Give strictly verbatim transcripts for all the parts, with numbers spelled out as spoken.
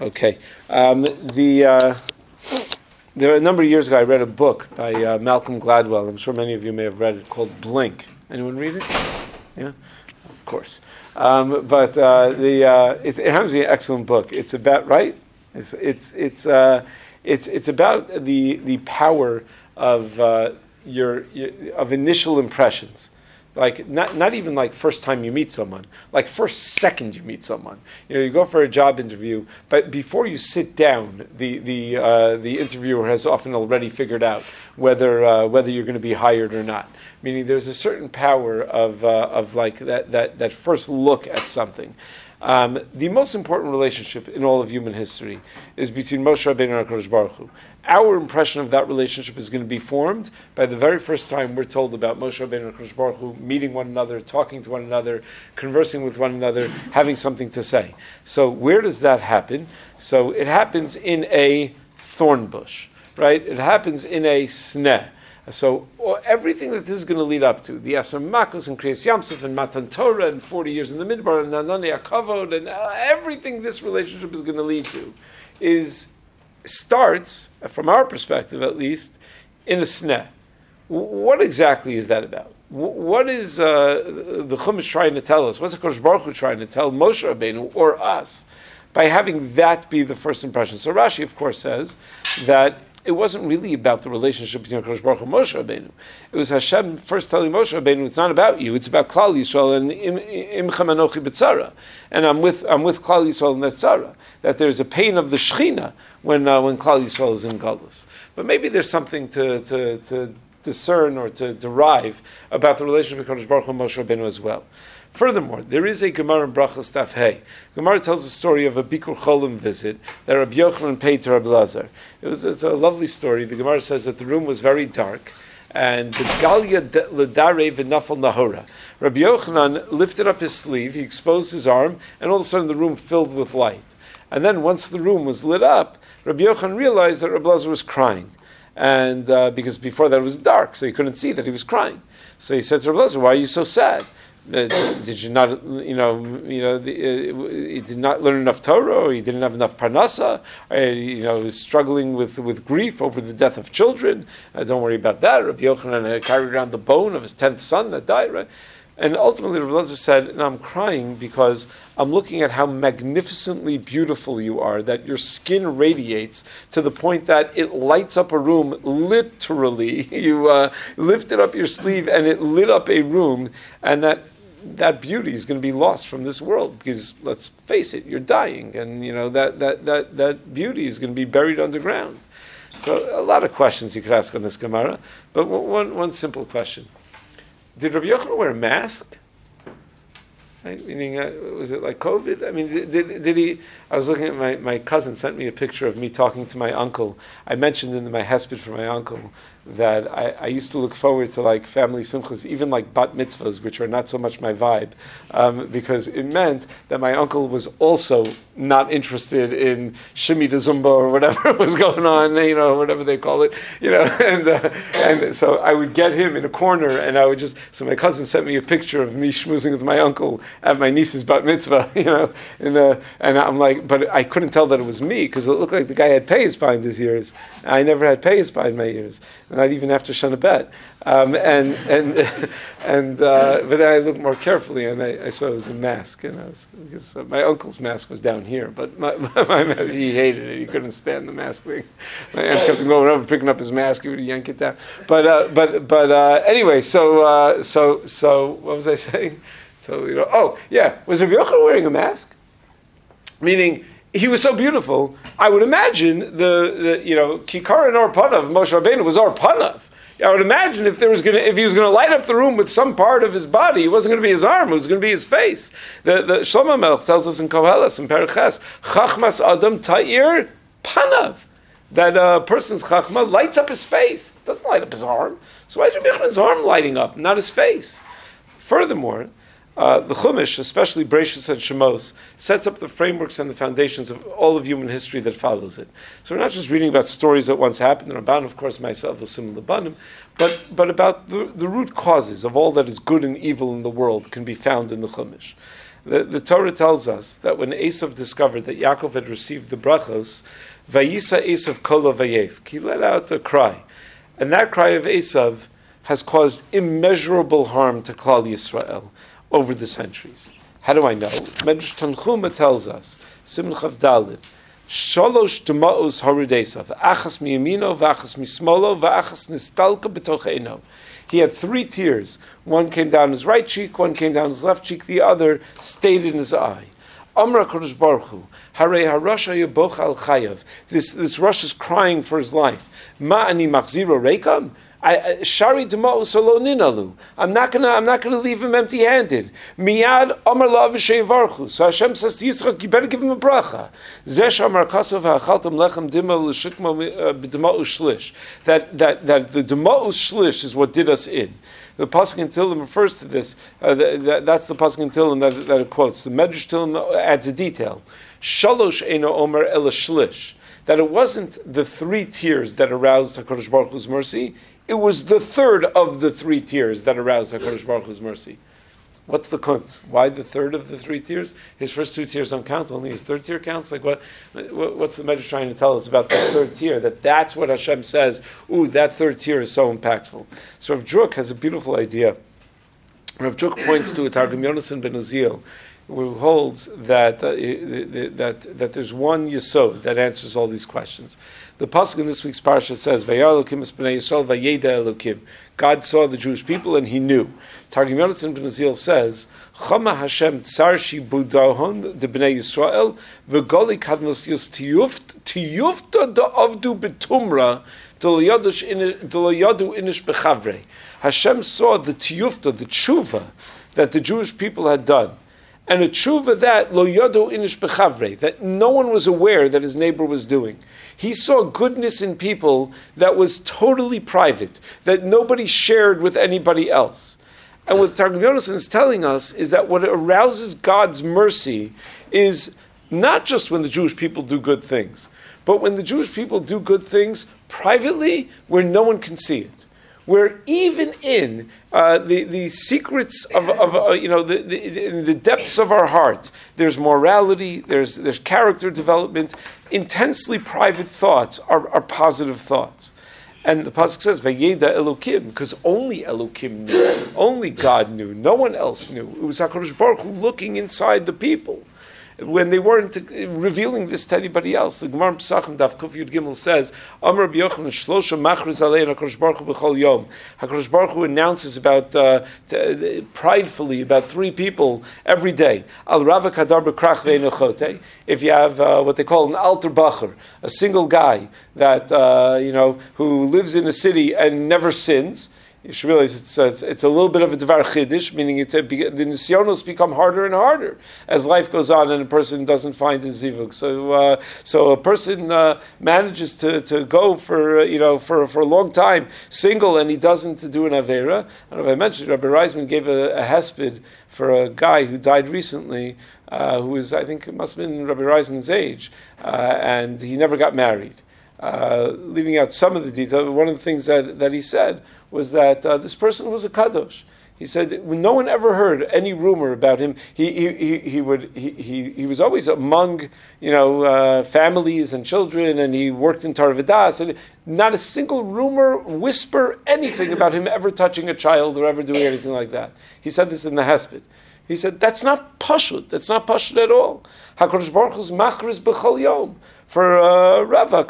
Okay. Um, the uh, there a number of years ago, I read a book by uh, Malcolm Gladwell. I'm sure many of you may have read it, called Blink. Anyone read it? Yeah, of course. Um, but uh, the uh, it, it happens to be an excellent book. It's about right. It's it's it's uh, it's it's about the the power of uh, your, your of initial impressions. Like not not even like first time you meet someone, like first second you meet someone. You know, you go for a job interview, but before you sit down, the the uh, the interviewer has often already figured out whether uh, whether you're going to be hired or not. Meaning, there's a certain power of uh, of like that that that first look at something. Um, the most important relationship in all of human history is between Moshe Rabbeinu and HaKadosh Baruch Hu. Our impression of that relationship is going to be formed by the very first time we're told about Moshe Rabbeinu and HaKadosh Baruch Hu meeting one another, talking to one another, conversing with one another, having something to say. So where does that happen? So it happens in a thorn bush, right? It happens in a sneh. So everything that this is going to lead up to, the Asar Makos and Kriyas Yamsuf and Matan Torah and forty years in the Midbar and Nanani Akavod and uh, everything this relationship is going to lead to, is starts, from our perspective at least, in a sneh. What exactly is that about? What is uh, the Chumash trying to tell us? What's the Kodesh Baruch Hu trying to tell Moshe Rabbeinu or us by having that be the first impression? So Rashi, of course, says that it wasn't really about the relationship between HaKadosh Baruch Hu and Moshe Rabbeinu. It was Hashem first telling Moshe Rabbeinu, it's not about you, it's about Klal Yisrael and Imchem Anochi B'tzara. And I'm with I'm with Klal Yisrael in that tzara. That there's a pain of the Shechina when uh, when Klal Yisrael is in Galus. But maybe there's something to to, to discern or to derive about the relationship between HaKadosh Baruch Hu and Moshe Rabbeinu as well. Furthermore, there is a Gemara in Brachos Daf Hey. Gemara tells the story of a Bikur Cholim visit that Rabbi Yochanan paid to Rabbi Lazar. It was it's a lovely story. The Gemara says that the room was very dark, and the Galia Ledare V'Nafal Nahora. Rabbi Yochanan lifted up his sleeve, he exposed his arm, and all of a sudden the room filled with light. And then once the room was lit up, Rabbi Yochanan realized that Rabbi Lazar was crying. And uh, because before that it was dark, so he couldn't see that he was crying. So he said to Rabbi Lazar, why are you so sad? Uh, did you not, you know, you know, the, uh, he did not learn enough Torah, or he didn't have enough parnasa, or, you know, he was struggling with, with grief over the death of children. Uh, don't worry about that. Rabbi Yochanan had carried around the bone of his tenth son that died, right? And ultimately, Rabbi Lazar said, no, I'm crying because I'm looking at how magnificently beautiful you are, that your skin radiates to the point that it lights up a room, literally. You uh, lifted up your sleeve and it lit up a room, and that that beauty is going to be lost from this world because, let's face it, you're dying, and you know that that that, that beauty is going to be buried underground. So a lot of questions you could ask on this Gemara, but one, one simple question. Did Rabbi Yochanan wear a mask? Right? Meaning, uh, was it like COVID? I mean, did, did, did he... I was looking at my... My cousin sent me a picture of me talking to my uncle. I mentioned in my hesped for my uncle that I, I used to look forward to like family simchas, even like bat mitzvahs, which are not so much my vibe, um, because it meant that my uncle was also not interested in shimmy de zumba or whatever was going on, you know, whatever they call it, you know, and uh, and so I would get him in a corner, and I would just. So my cousin sent me a picture of me schmoozing with my uncle at my niece's bat mitzvah, you know, and uh, and I'm like, but I couldn't tell that it was me because it looked like the guy had payas behind his ears. I never had payas behind my ears. Not even after Shana Bet, um, and and and uh, but then I looked more carefully, and I, I saw it was a mask, and I was because uh, my uncle's mask was down here, but my, my, my, he hated it. He couldn't stand the mask thing. My aunt kept going over, picking up his mask. He would yank it down. But uh, but but uh, anyway, so uh, so so what was I saying? Totally, you know. Oh yeah, was Rabbi Yochanan wearing a mask? Meaning. He was so beautiful. I would imagine the, the you know Kikar and Arpanav Moshe Rabbeinu was Arpanav. I would imagine if there was going if he was going to light up the room with some part of his body, it wasn't going to be his arm. It was going to be his face. The the Shlomo Melech tells us in Koheles in Periches Chachmas Adam Ta'ir Panav, that a person's Chachma lights up his face. It doesn't light up his arm. So why is Rabbi Yochanan's arm lighting up, not his face? Furthermore. Uh, the Chumash, especially Bereshis and Shemos, sets up the frameworks and the foundations of all of human history that follows it. So we're not just reading about stories that once happened, and Ramban, of course, myself, was similar to but but about the, the root causes of all that is good and evil in the world can be found in the Chumash. The, the Torah tells us that when Esav discovered that Yaakov had received the brachos, Vayisa Esav kolo vayef, he let out a cry. And that cry of Esav has caused immeasurable harm to Klal Yisrael over the centuries. How do I know? Medrash Tanchuma tells us, Simon Chav Daled, Shalosh Dema'os Harud Esav, Achas miyamino, v'achas mismolo, v'achas nistalka b'toch eino. He had three tears. One came down his right cheek, one came down his left cheek, the other stayed in his eye. Amra Kodesh Baruch Hu, Harei Harasha Yaboch Al Chayav. This this Rosh is crying for his life. Ma ani machziro reikam. Shari Dema'u Solo Ninalu. I'm not gonna I'm not gonna leave him empty handed. Miyad Amar La V'Sheivarchu. So Hashem says to Yitzchak, you better give him a bracha. Zesh Amar Kasav Ha'achaltam Lechem Dima L'Shikma B'Dema'u Shlish. That that that the Dema'u Shlish is what did us in. The Pasuk in Tehillim refers to this. Uh, that, that's the Pasuk in Tehillim that, that it quotes. The Medrash Tehillim adds a detail. Shalosh Eino Omer Ela Shlish. That it wasn't the three tears that aroused HaKadosh Baruch Hu's mercy. It was the third of the three tears that aroused HaKadosh Baruch Hu's mercy. What's the kunz? Why the third of the three tears? His first two tears don't count, only his third tear counts? Like what? What's the Medrash trying to tell us about the third tear? That that's what Hashem says, ooh, that third tear is so impactful. So Rav Druk has a beautiful idea. Rav Druk points to a Targum Yonasan ben Uziel, who holds that uh, that that there's one yesod that answers all these questions. The pasuk in this week's parsha says, "Vayar Elokim es bnei Yisrael vayeda Elokim." God saw the Jewish people and He knew. Targum Yonasan ben Uziel says, "Chama Hashem tsar shibudahon de bnei Yisrael v'goli kadmos yus tiyuft tiyufta da avdu betumra d'loyadu inish bechavre." Hashem saw the tiyufta, the tshuva that the Jewish people had done. And a tshuva that lo yodo inish bechavre, that no one was aware that his neighbor was doing. He saw goodness in people that was totally private, that nobody shared with anybody else. And what Targum Yonasan is telling us is that what arouses God's mercy is not just when the Jewish people do good things, but when the Jewish people do good things privately where no one can see it. Where even in uh, the the secrets of, of uh, you know the, the in the depths of our heart, there's morality, there's there's character development. Intensely private thoughts are, are positive thoughts, and the pasuk says Vayeda Elokim, because only Elokim knew, only God knew, no one else knew. It was HaKadosh Baruch Hu looking inside the people when they weren't revealing this to anybody else. The Gemara Pesachim Daf Kuf Yud Gimel says, Amar Rabbi Yochanan Shlosha Machriz Alein HaKadosh Baruch Hu B'chol Yom. HaKadosh Baruch Hu announces about uh, t- pridefully about three people every day. Al Rava Kadar B'krach Ve'enochote. If you have uh, what they call an alter bacher, a single guy that uh, you know who lives in a city and never sins. You should realize it's, uh, it's it's a little bit of a devar chiddush, meaning it's a, the nisyonos become harder and harder as life goes on and a person doesn't find his zivug. So uh, so a person uh, manages to, to go for uh, you know for, for a long time single and he doesn't do an avera. I don't know if I mentioned Rabbi Reisman gave a, a hesped for a guy who died recently, uh, who was I think it must have been Rabbi Reisman's age, uh, and he never got married. Uh, leaving out some of the details, one of the things that, that he said was that uh, this person was a kadosh. He said no one ever heard any rumor about him. He he he, he would he, he he was always among you know uh, families and children, and he worked in Tarvadas. And not a single rumor, whisper, anything about him ever touching a child or ever doing anything like that. He said this in the Hesped. He said that's not pashut. That's not pashut at all. HaKadosh Baruch Hu's machriz b'chol yom for uh, Rava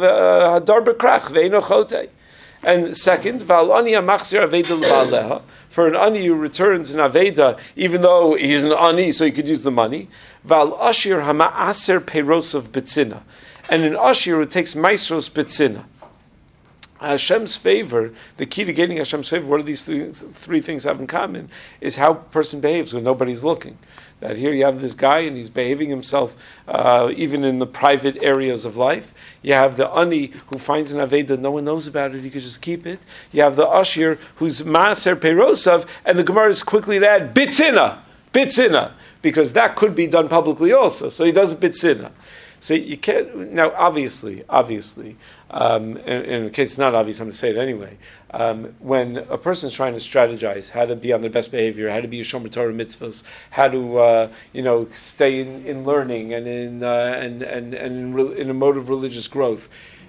Hadar B'krach Ve'enochote. And second, Val Ani Amachzir Aveda L'Baleha, for an Ani who returns an Aveda, even though he's an Ani, so he could use the money. Val Ashir Hama'aser Peiros of Betzina, and an Ashir who takes Maisros Betzina. Hashem's favor, the key to getting Hashem's favor, what do these three, three things have in common, is how a person behaves when nobody's looking. That here you have this guy and he's behaving himself uh, even in the private areas of life. You have the Ani who finds an Aveda, no one knows about it, he could just keep it. You have the Ashir who's Maaser Peirosav, and the Gemara is quickly to add Bitzina, Bitzina, because that could be done publicly also. So he does Bitzina. So you can't, now obviously, obviously, um, and, and in case it's not obvious, I'm going to say it anyway. Um, when a person is trying to strategize how to be on their best behavior, how to be a shomer Torah mitzvahs, how to uh, you know stay in, in learning and in uh, and and and in, re- in a mode of religious growth,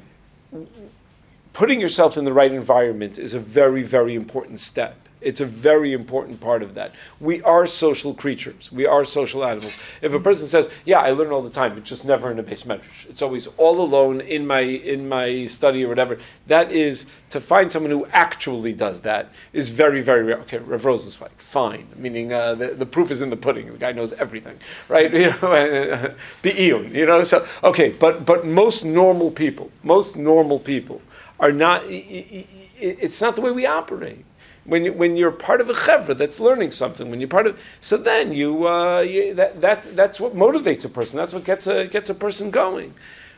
putting yourself in the right environment is a very, very important step. It's a very important part of that. We are social creatures. We are social animals. If a person says, "Yeah, I learn all the time," but just never in a base medrash. It's always all alone in my in my study or whatever. That is, to find someone who actually does that is very, very rare. Okay, Rav Rosenzweig, fine. Meaning uh, the, the proof is in the pudding. The guy knows everything, right? You know, the Eon, you know. So okay, but but most normal people, most normal people are not. It's not the way we operate. When you, when you're part of a chevra that's learning something, when you're part of, so then you, uh, you that that's that's what motivates a person. That's what gets a gets a person going.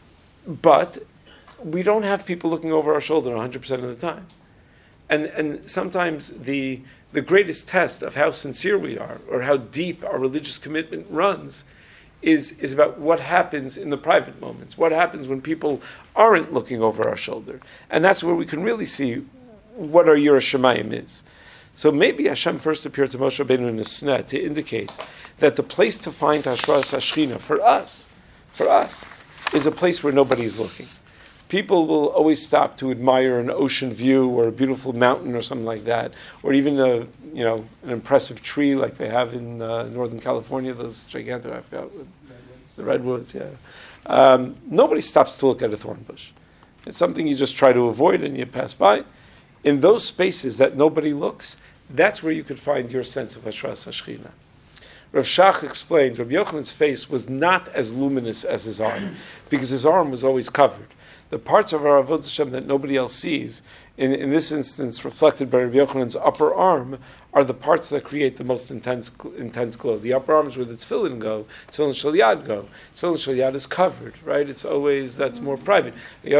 But we don't have people looking over our shoulder one hundred percent of the time, and and sometimes the the greatest test of how sincere we are or how deep our religious commitment runs is is about what happens in the private moments. What happens when people aren't looking over our shoulder, and that's where we can really see what our Yirah Shamayim is. So maybe Hashem first appeared to Moshe Rabbeinu in a sneh to indicate that the place to find Hashras Hashchina for us, for us, is a place where nobody's looking. People will always stop to admire an ocean view or a beautiful mountain or something like that, or even a you know an impressive tree like they have in uh, Northern California, those gigantic, I forgot, redwoods. the redwoods, yeah. Um, nobody stops to look at a thorn bush. It's something you just try to avoid and you pass by. In those spaces that nobody looks, that's where you could find your sense of Hashras Hashchina. Rav Shach explained, Rabbi Yochanan's face was not as luminous as his arm, because his arm was always covered. The parts of our Avodah Hashem that nobody else sees, in, in this instance reflected by Rabbi Yochanan's upper arm, are the parts that create the most intense intense glow. The upper arm is where the tefillin go, tefillin shel yad go. Tefillin shel yad is covered, right? It's always, that's more private.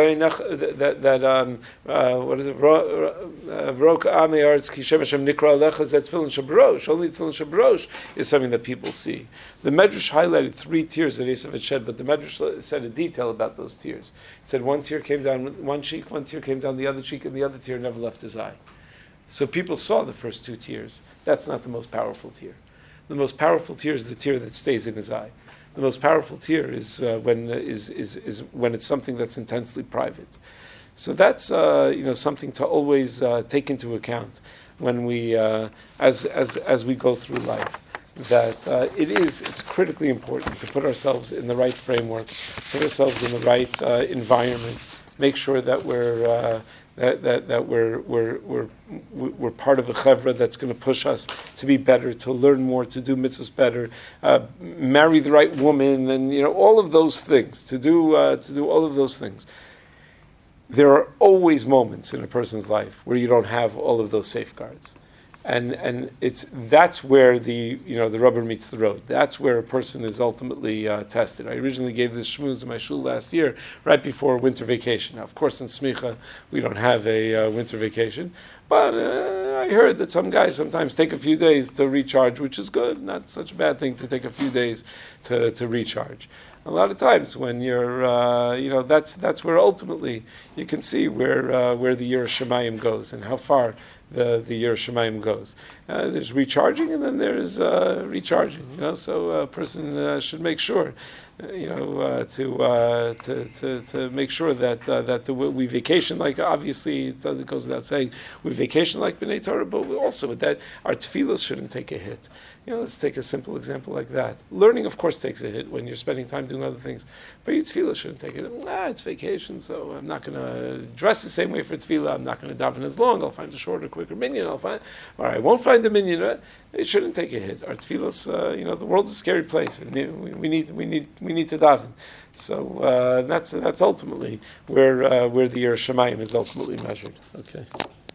That, that um, uh, what is it? Vrok ame aretz ki shem Hashem nikra alecha zet tefillin shel b'rosh. Only tefillin shel b'rosh is something that people see. The Medrash highlighted three tears that Esav had shed, but the Medrash said a detail about those tears. It said one tear came down one cheek, one tear came down the other cheek, and the other tear never left his eye. So people saw the first two tears. That's not the most powerful tear. The most powerful tear is the tear that stays in his eye. The most powerful tear is uh, when uh, is, is is when it's something that's intensely private. So that's uh, you know something to always uh, take into account when we uh, as as as we go through life. That uh, it is it's critically important to put ourselves in the right framework, put ourselves in the right uh, environment, make sure that we're uh, that that that we're we're we're we're part of a chevra that's going to push us to be better, to learn more, to do mitzvahs better, uh, marry the right woman, and you know all of those things. To do uh, to do all of those things. There are always moments in a person's life where you don't have all of those safeguards. And and it's that's where the you know the rubber meets the road. That's where a person is ultimately uh, tested. I originally gave this shmooze in my shul last year, right before winter vacation. Now, of course, in Smicha we don't have a uh, winter vacation, but uh, I heard that some guys sometimes take a few days to recharge, which is good. Not such a bad thing to take a few days to, to recharge. A lot of times when you're, uh, you know, that's that's where ultimately you can see where uh, where the Yirah Shamayim goes and how far the the Yirah Shamayim goes. Uh, there's recharging and then there's uh, recharging. You know, so a person uh, should make sure, uh, you know, uh, to, uh, to to to make sure that uh, that the, we vacation like obviously it, it goes without saying we vacation like B'nai Torah, but we also with that our tefillos shouldn't take a hit. You know, let's take a simple example like that. Learning, of course, takes a hit when you're spending time doing other things, but your tefillah shouldn't take it. Ah, it's vacation, so I'm not going to dress the same way for tefillah. I'm not going to daven as long. I'll find a shorter, quicker minyan. I'll find, or I won't find the minyan. It shouldn't take a hit. Our tefillahs, uh, you know, the world's a scary place, and we, we need, we need, we need to daven. So uh, that's that's ultimately where uh, where the Yirah Shamayim is ultimately measured. Okay.